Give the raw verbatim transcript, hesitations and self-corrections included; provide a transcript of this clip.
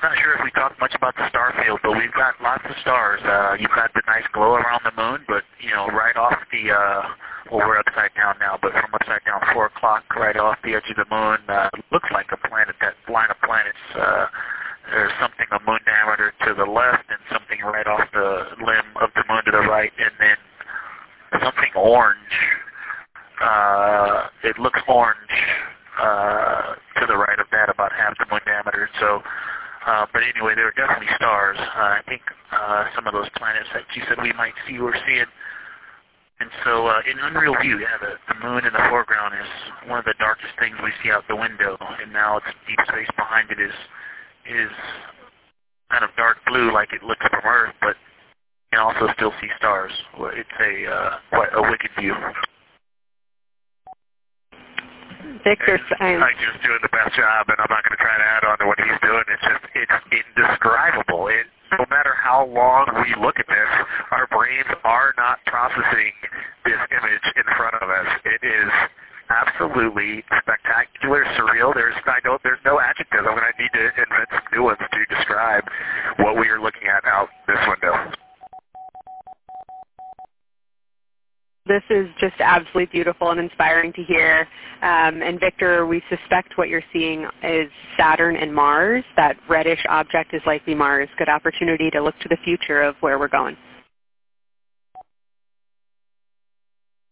not sure if we talked much about the star field, but we've got lots of stars. Uh, you've got the nice glow around the moon, but, you know, right off the, uh, well, we're upside down now, but from upside down four o'clock, right off the edge of the moon, uh, looks like a planet, that line of planets. Uh, there's something a moon diameter to the left and something right off the limb of the moon to the right, and then something orange. Uh, it looks orange uh, to the right of that, about half the moon diameter. So, uh, but anyway, there are definitely stars. Uh, I think uh, some of those planets that you said we might see, we're seeing. And so uh, in unreal view, yeah, the, the moon in the foreground is one of the darkest things we see out the window, and now its deep space behind it is is kind of dark blue like it looks from Earth, but you can also still see stars. It's a uh, quite a wicked view. Victor, I'm I'm just doing the best job, and I'm not going to try to add on to what he's doing. It's just, it's indescribable. It, no matter how long we look at this, our brains are not processing this image in front of us. It is absolutely spectacular, surreal. There's, I don't, there's no adjectives. I'm going to need to invent some new ones to describe what we are looking at out this window. This is just absolutely beautiful and inspiring to hear. Um, and Victor, we suspect what you're seeing is Saturn and Mars. That reddish object is likely Mars. Good opportunity to look to the future of where we're going.